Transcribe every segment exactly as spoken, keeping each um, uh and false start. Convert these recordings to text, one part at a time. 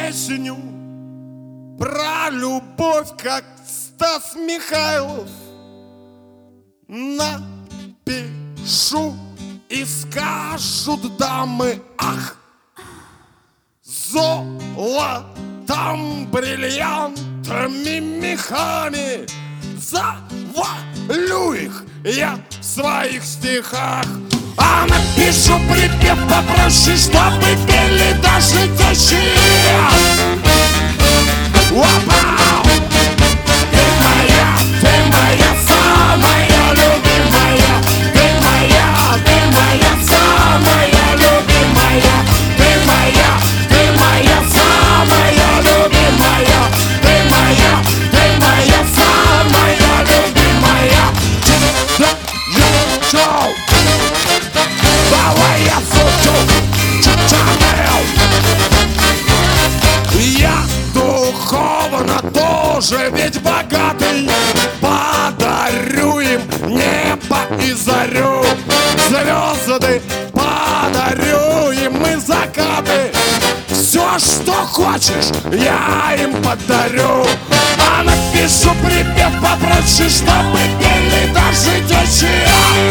песню про любовь, как Стас Михайлов. Напишу, и скажут дамы: ах, золотом, бриллиантами, мехами завалю их я в своих стихах. А напишу припев попроще, чтобы пели даже тещие. Вау! Ты моя, ты моя самая любимая. Ты моя, ты моя самая любимая. Ты моя, ты моя самая любимая. Ты моя, ты моя самая любимая. Чу-чу-чу. Давай я фото, Чанел. Я духовно тоже ведь богатый. Подарю им небо и зарю, звезды подарю им и закаты. Все, что хочешь, я им подарю. А напишу припев попроще, чтобы пели даже тещие.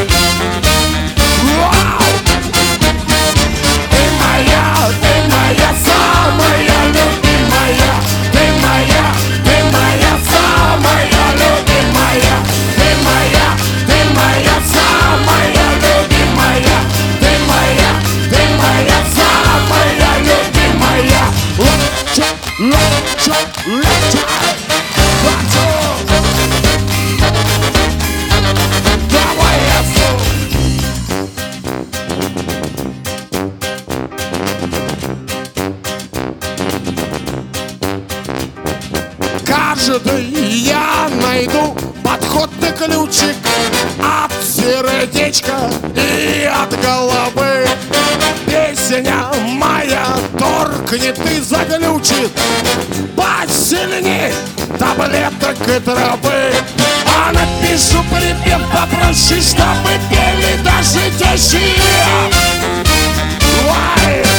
Вау! Ты моя, ты моя самая любимая. Ты моя, ты моя самая любимая. Ты моя, ты моя самая любимая. Ты моя, ты моя самая любимая. Лапча, лапча, лапча, лапча. Давай я фу. Каждый я найду подходный ключик от сердечка и от головы. Песня моя торкнет и заглючит посильней таблеток и травы. А напишу припев попроще, чтобы пели даже тещие. Why?